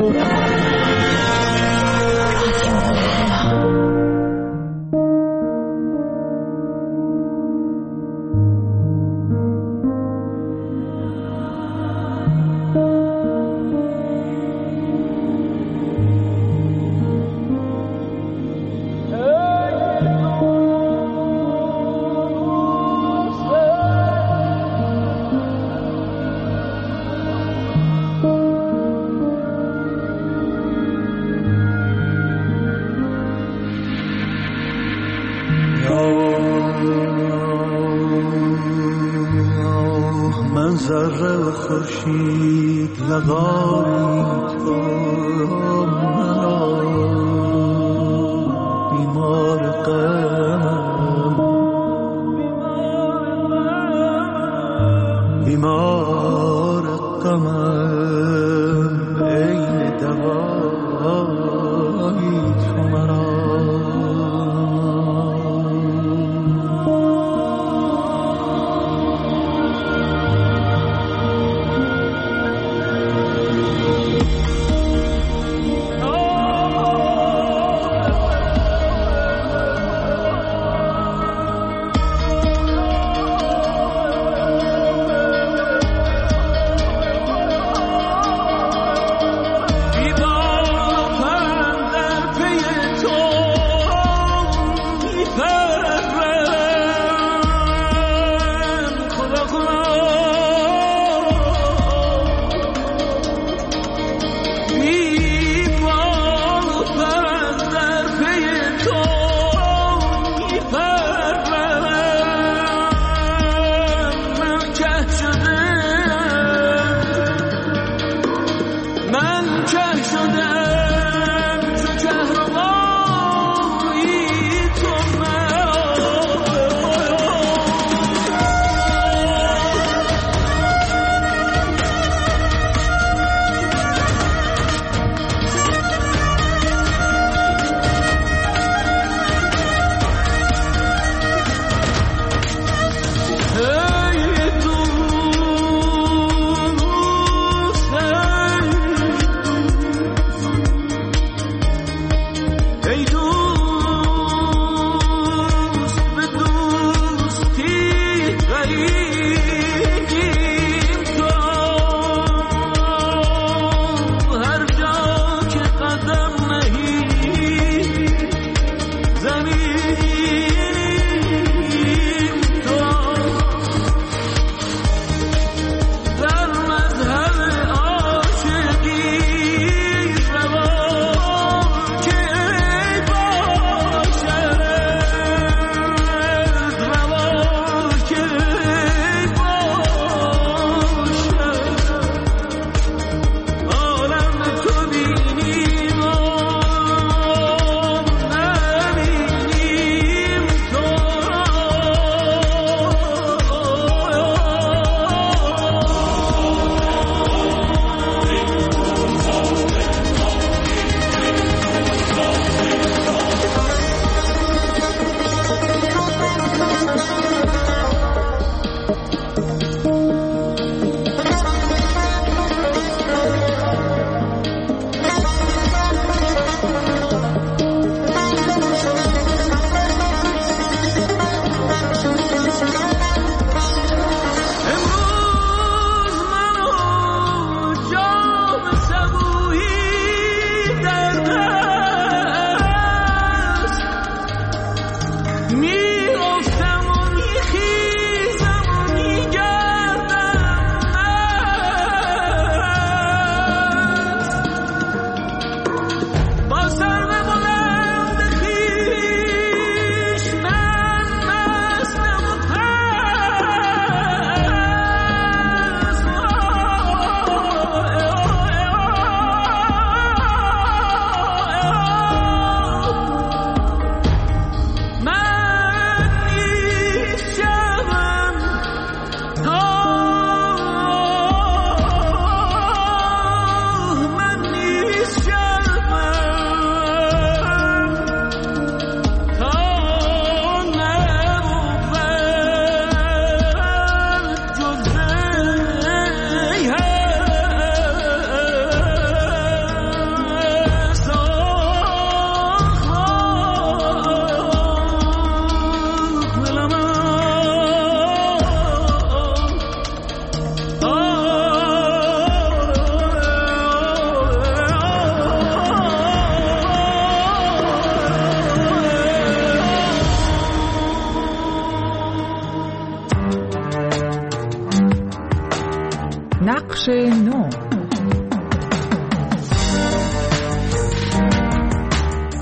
من ذره خورشید لقایی تو بیمار غمم بیمار غمم عین دوایی تو مرا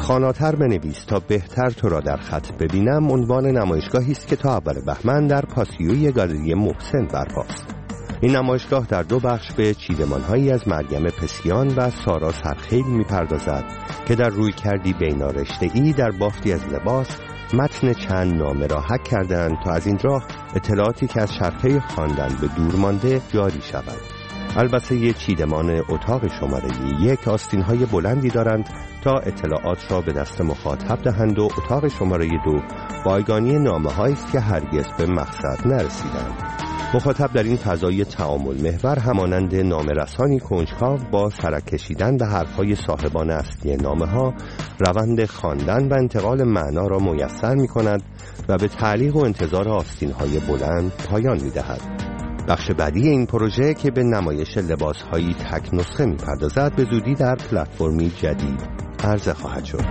خواناتر بنویس تا بهتر تو را در خط ببینم عنوان نمایشگاهی است که تا اول بهمن در پاسیوی گالری محسن برپاست. این نمایشگاه در 2 بخش به چیدمان‌هایی از مریم پسیان و سارا سرخیل می‌پردازد که در رویکردی بینارشته‌ای در بافتی از لباس متن چند نامه را حک کردند تا از این راه اطلاعاتی که از شرطه خواندن به دور مانده جاری شود. البته یک چیدمان اتاق شماره 1 آستین‌های بلندی دارند تا اطلاعات را به دست مخاطب دهند و اتاق شماره 2 بایگانی نامه‌هایی است که هرگز به مقصد نرسیدند. مخاطب در این فضای تعامل محور همانند نامه‌رسانی کنجکاو با سرک کشیدن به حرف‌های صاحبان اصلی نامه‌ها روند خواندن و انتقال معنا را میسر می‌کند و به تعلیق و انتظار آستین‌های بلند پایان می‌دهد. بخش بعدی این پروژه که به نمایش لباس‌هایی تک نسخه می‌پردازد به زودی در پلتفرمی جدید عرضه خواهد شد.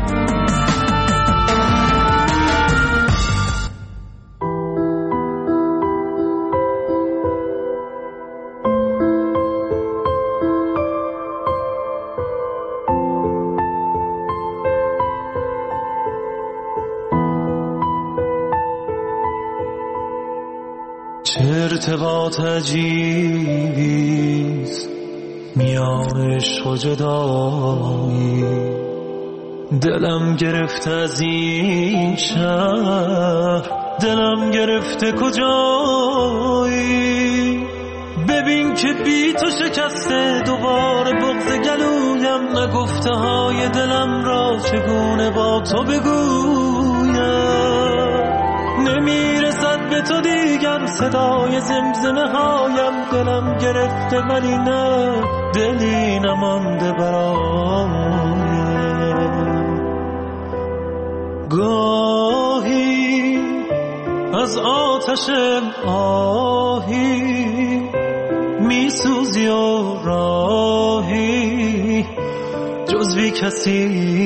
ارتباط عجیبیست میان عشق و جدایی، دلم گرفته از این شهر، دلم گرفته کجایی. ببین که بی تو شکسته دوباره بغض گلویم، نگفته های دلم را چگونه با تو بگویم. نمیرسد به تو دیگر صدای زمزمه هایم، دلم گرفته ولی نه دلی نمانده برایم. گاهی از آتش آهی میسوزی و راهی جزوی کسی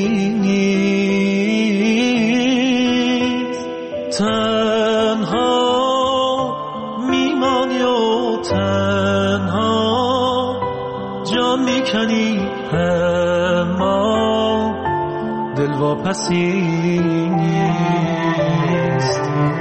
نیست. تنها میمانی و تنها جان میکنی، اما دل واپسی نیست.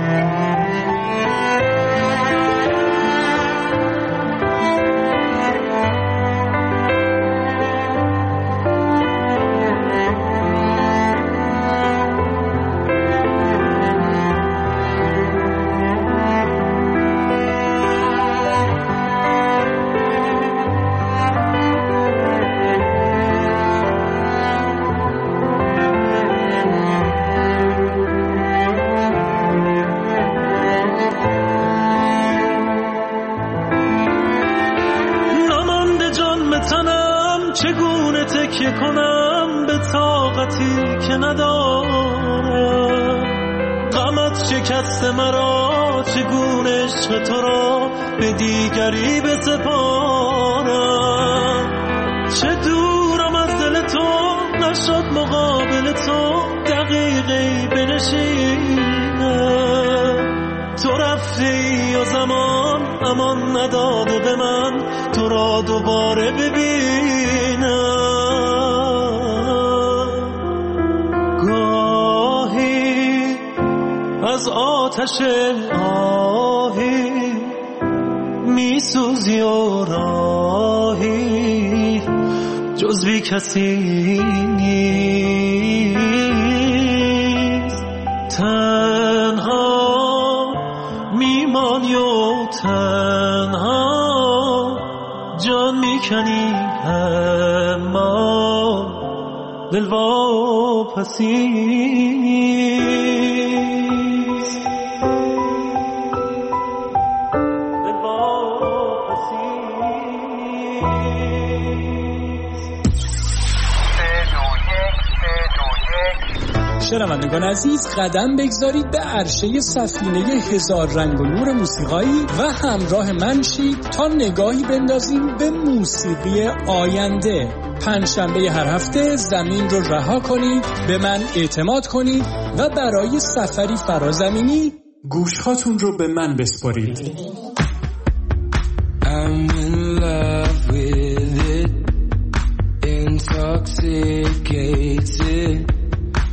چگونه تکیه کنم به طاقتی که ندارم، غمت شکست مرا، چگونه عشق تو را به دیگری بسپارم. چه دورم از دل تو، نشد مقابل تو دقیقی بنشینم. تو رفتی و زمان امان نداده به من تو را دوباره ببینم. گاهی از آتش آهی میسوزی و راهی جزوی کسی نیست. تنها میمانی و تنها جان میکنی، اما دل واپسی نیست. دل واپسی شنوندگان عزیز، قدم بگذارید به عرشه سفینه هزار رنگ و نور موسیقایی و همراه من شید تا نگاهی بندازیم به موسیقی آینده. پنجشنبه هر هفته زمین رو رها کنید، به من اعتماد کنید و برای سفری فرازمینی گوشهاتون رو به من بسپارید. I'm in love with it, intoxicated.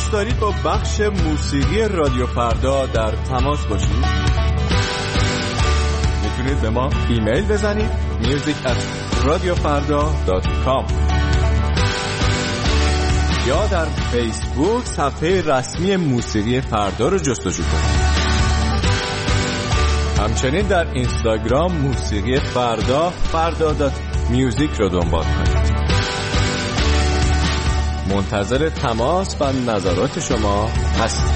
دوست دارید با بخش موسیقی رادیو فردا در تماس باشید؟ میتونید به ما ایمیل بزنید music@radiofarda.com یا در فیسبوک صفحه رسمی موسیقی فردا رو جستجو کنید. همچنین در اینستاگرام موسیقی فردا.music رو دنبال کنید. منتظر تماس و نظرات شما هستیم.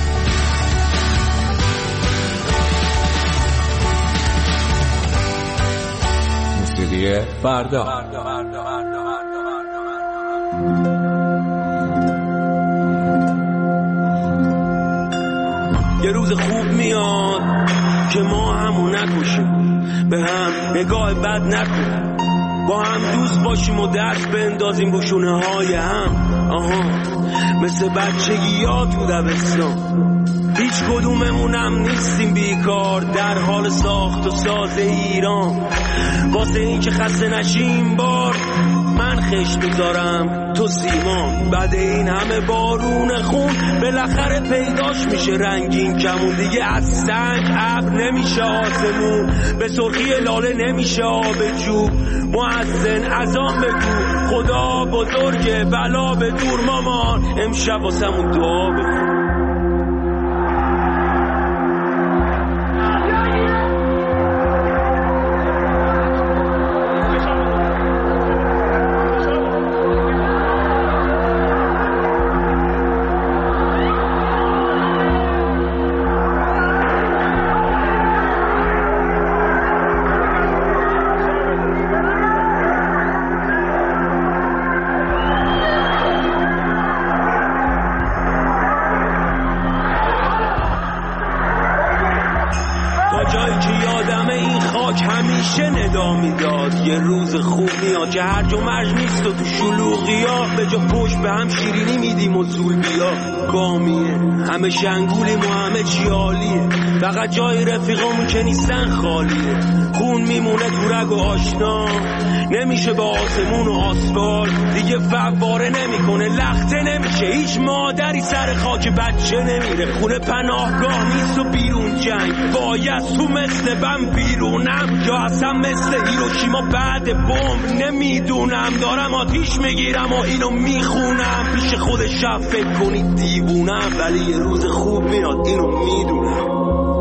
موسیقی فردا. یه روز خوب میاد که ما همون نکشیم، به هم نگاه بد نکنیم، با هم دوست باشیم و دست بندازیم رو شونه های هم. مثل بچگی ها تو دبستان، هیچ کدوممونم نیستیم بیکار، در حال ساخت و ساز ایران. واسه این که خسته نشیم بار من خشت میذارم تو سیمان. بعد این همه بارون خون بالاخره پیداش میشه رنگین کمون. دیگه از سنگ ابر نمیشه آسمون، به سرخی لاله نمیشه آب جوب. مؤذن اذان بگو خدا بزرگه بلا به دور مامان، امشب واسمون دعا بخون. یه روز خوب میاد که هرج و مرج نیست و تو شلوغی ها به جا پشت به هم شیرینی میدیم و زول بیا بامیه. همه شنگولیم و همه چی عالیه، فقط جای رفیقامون که نیستن خالیه. خون میمونه تو رگ و آشنا، نمیشه با آسمون و آسفالت دیگه فواره نمیکنه، لخته نمیشه. هیچ مادری سر خاک بچه نمیره، خونه پناهگاه نیست و بیرون جنگ. باید تو مثل بم بیرونم یا اصلا مثل هیروشیما بعد بمب، نمیدونم. دارم آتیش میگیرم و اینو میخونم، پیش خود شب فکر کنید دیوونم، ولی یه روز خوب میاد اینو میدونم.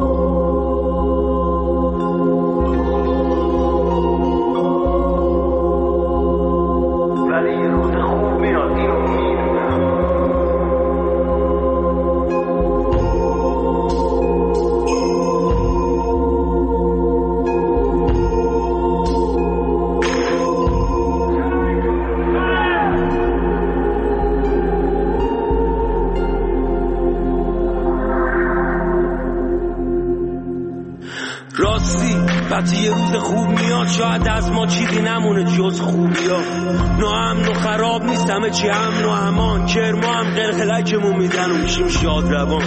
وقتی یه روز خوب میاد شاید از ما چیزی نمونه جز خوبیا. ناامن و خراب نیست، همه چی امن و امان. کرما هم قلقلکمون میدن و میشیم شاد روان.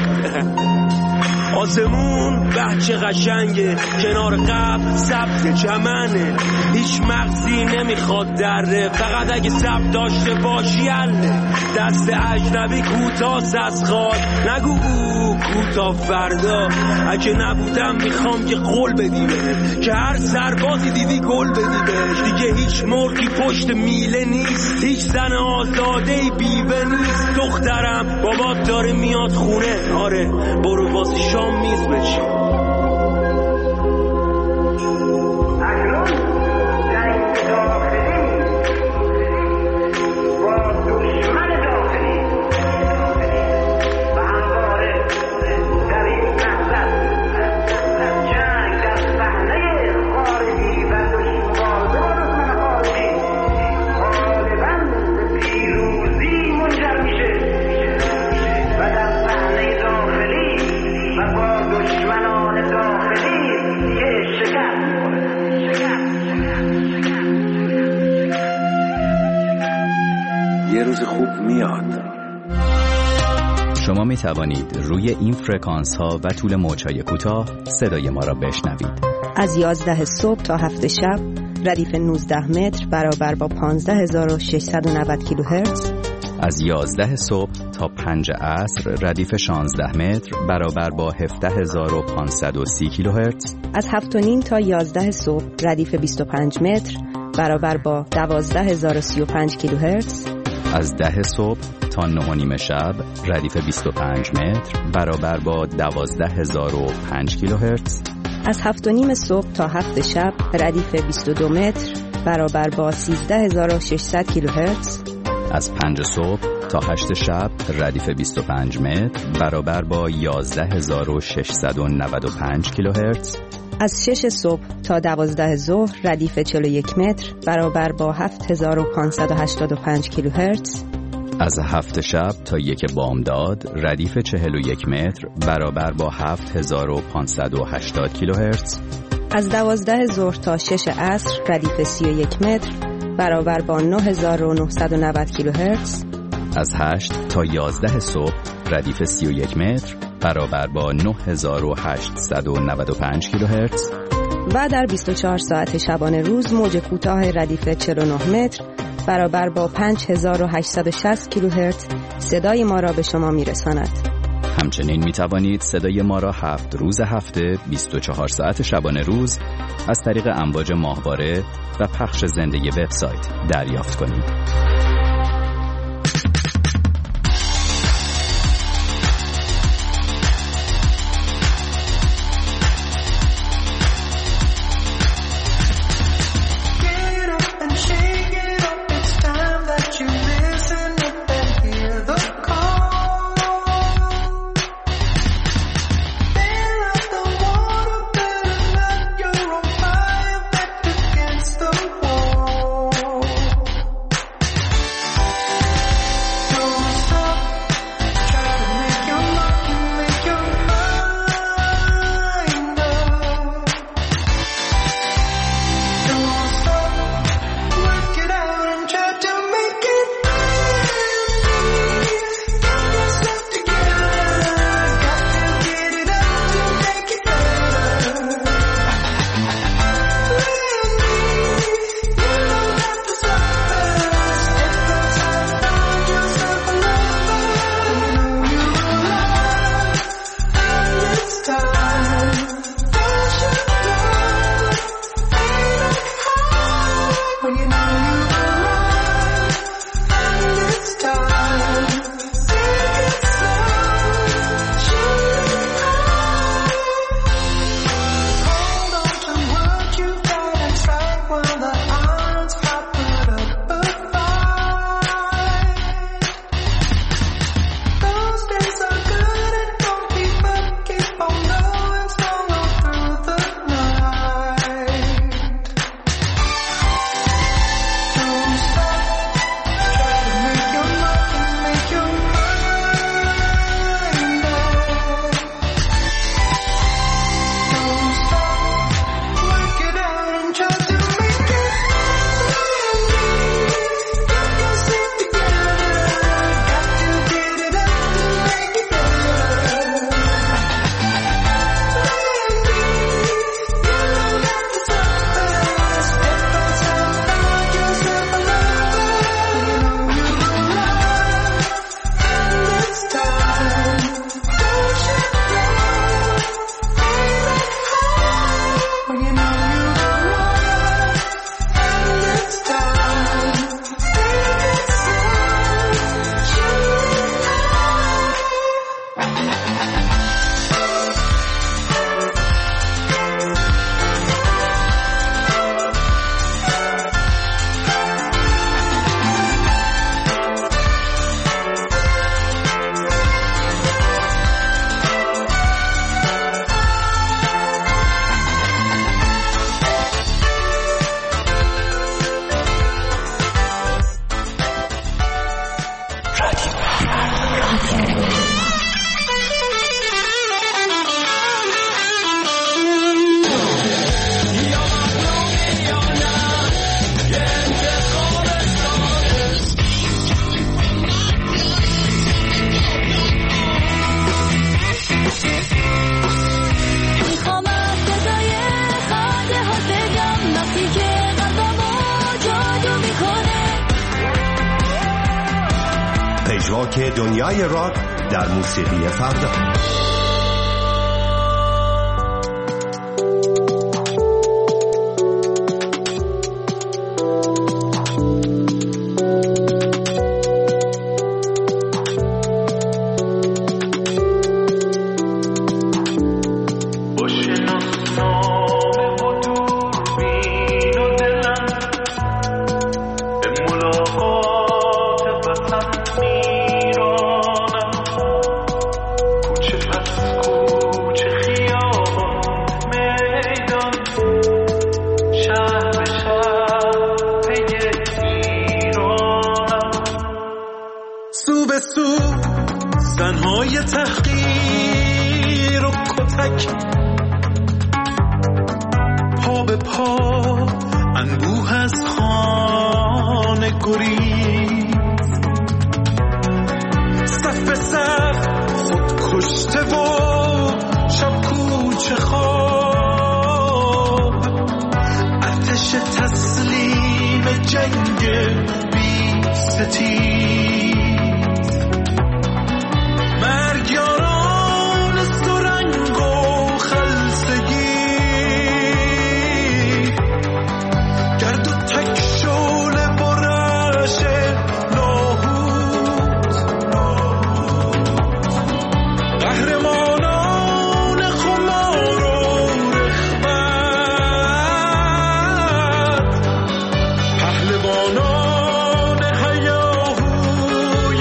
آسمون بچه قشنگه، کنار قبل سبز چمنه، هیچ مغزی نمیخواد دره، فقط اگه سب داشته باشی حله. دست اجنبی کوتاست از خواد، نگو کوتا فردا. اگه نبودم میخوام که قول بدی بهم، که هر سربازی دیدی گل بدی بهش. دیگه هیچ مرغی پشت میله نیست، هیچ زن آزادهی بیوه نیست. دخترم بابات داره میاد خونه، آره برو واسه شام میز بچین. شما می توانید روی این فرکانس ها و طول موج‌های کوتاه صدای ما را بشنوید. از 11 صبح تا 7 شب ردیف 19 متر برابر با 15690 کیلوهرتز از 11 صبح تا 5 عصر ردیف 16 متر برابر با 17530 کیلوهرتز. از 7:30 تا 11 صبح ردیف 25 متر برابر با 12035 کیلوهرتز. از 10 صبح تا 9:30 شب ردیف 25 متر برابر با 12005 کیلوهرتز. از 7:30 صبح تا 7 شب ردیف 22 متر برابر با 13600 کیلوهرتز. از 5 صبح تا 8 شب ردیف 25 متر برابر با 11695 کیلوهرتز. از 6 صبح تا 12 ظهر ردیف 41 متر برابر با 7585 کیلوهرتز. از 7 شب تا 1 بامداد ردیف 41 متر برابر با 7580 کیلوهرتز. از 12 ظهر تا 6 عصر ردیف 31 متر برابر با 9990 کیلوهرتز. از 8 تا 11 صبح ردیف 31 متر برابر با 9895 کیلوهرتز. و در 24 ساعت شبانه روز موج کوتاه ردیف 49 متر برابر با 5860 کیلوهرتز صدای ما را به شما میرساند. همچنین می توانید صدای ما را 7 روز هفته 24 ساعت شبانه روز از طریق امواج ماهواره و پخش زنده وبسایت دریافت کنید. نوک دنیای راک در موسیقی فردا. زنهای تحقیر و کتک، پا به پا انبوه از خانه گریز، صف به صف خود کشته و شب کوچه خواب، آتش تسلیم جنگ بی ستیز، مرگیاران سرنگ و خلصگی، گرد و تک شعله برش لاهوت، قهرمانان خمار و رغبت، پهلوانان هیاهوی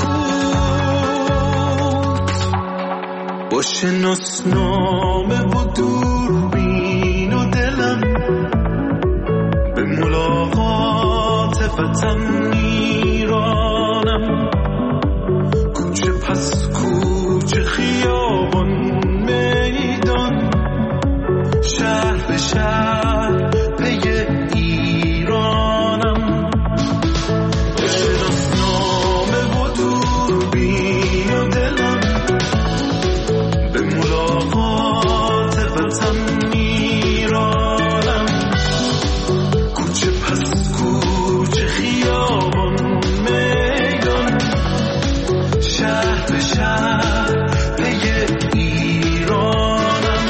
سکوت، با شناسنامه و دوربین و دلم به ملاقات وطن میرانم، کوچه پس کوچه، خیابان میدان، شهر به شهر پی ایرانم، با شناسنامه و دوربین و دلم به ملاقات وطن میرانم، کوچه پس کوچه، خیابان میدان، شهر به شهر پی ایرانم.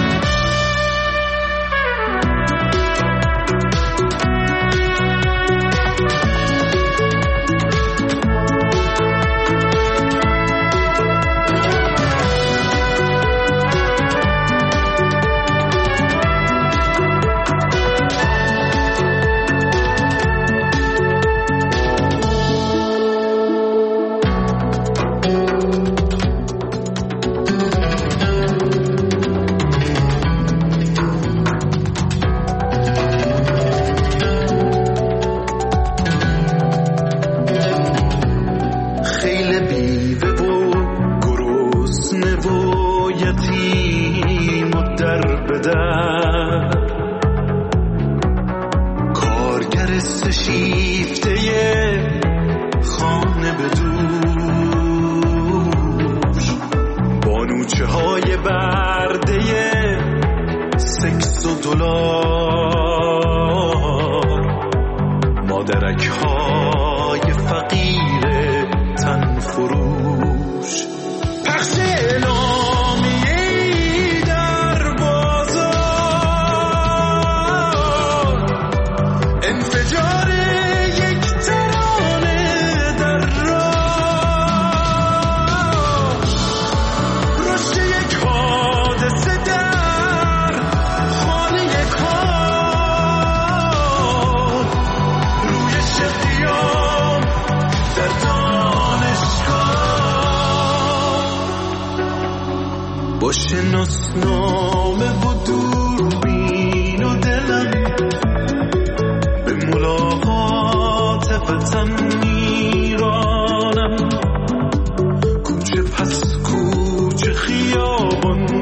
خیل بیوه و گرسنه و یتیم و در به در، کارگر سشیفته خانه به دوش، بانوچه های برده سکس و دلار، مادرک های فقیر تن فروش، پخش اعلامیه‌ای در بازار، انفجار یک ترانه در راه، رشد یک حادثه در خانه کار، روی شقیام در با شناسنامه و دوربین و دلم به ملاقات وطن میرانم، کوچه پس کوچه، خیابان